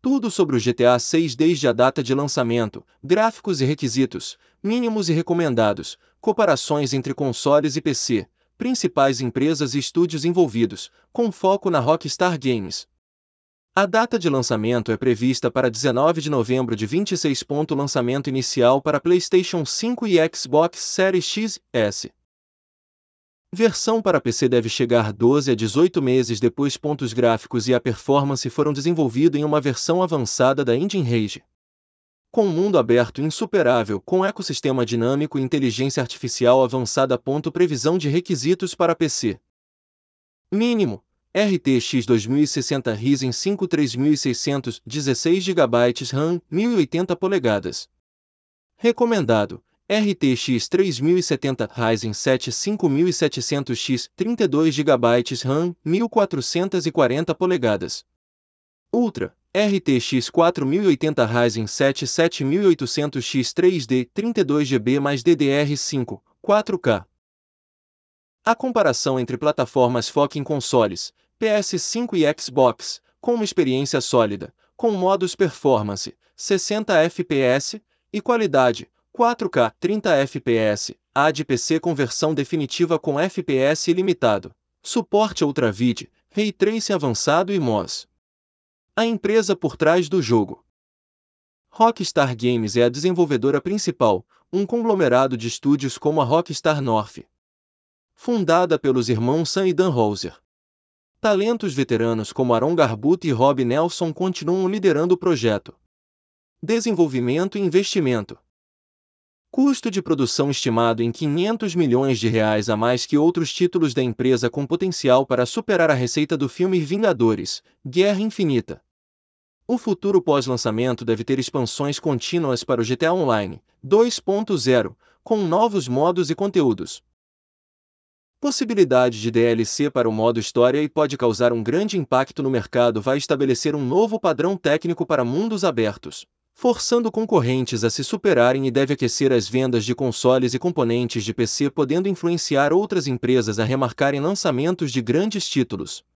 Tudo sobre o GTA 6 desde a data de lançamento, gráficos e requisitos, mínimos e recomendados, comparações entre consoles e PC, principais empresas e estúdios envolvidos, com foco na Rockstar Games. A data de lançamento é prevista para 19 de novembro de 26. Lançamento inicial para PlayStation 5 e Xbox Series X, S. Versão para PC deve chegar 12 a 18 meses depois. Os gráficos e a performance foram desenvolvidos em uma versão avançada da Engine Rage. Com um mundo aberto insuperável, com ecossistema dinâmico e inteligência artificial avançada. Previsão de requisitos para PC. Mínimo: RTX 2060 Ryzen 5 3600, 16 GB RAM, 1080 polegadas. Recomendado: RTX 3070 Ryzen 7 5700X, 32 GB RAM, 1440 polegadas. Ultra: RTX 4080 Ryzen 7 7800X 3D, 32 GB mais DDR5, 4K. A comparação entre plataformas foca em consoles, PS5 e Xbox, com uma experiência sólida, com modos performance, 60 FPS, e qualidade, 4K, 30 FPS, a de PC com versão definitiva com FPS ilimitado, suporte UltraVid, Ray Tracing avançado e MOS. A empresa por trás do jogo. Rockstar Games é a desenvolvedora principal, um conglomerado de estúdios como a Rockstar North. Fundada pelos irmãos Sam e Dan Houser. Talentos veteranos como Aaron Garbutt e Rob Nelson continuam liderando o projeto. Desenvolvimento e investimento. Custo de produção estimado em R$ 500 milhões a mais que outros títulos da empresa, com potencial para superar a receita do filme Vingadores, Guerra Infinita. O futuro pós-lançamento deve ter expansões contínuas para o GTA Online 2.0, com novos modos e conteúdos. Possibilidade de DLC para o modo história e pode causar um grande impacto no mercado. Vai estabelecer um novo padrão técnico para mundos abertos, forçando concorrentes a se superarem, e deve aquecer as vendas de consoles e componentes de PC, podendo influenciar outras empresas a remarcarem lançamentos de grandes títulos.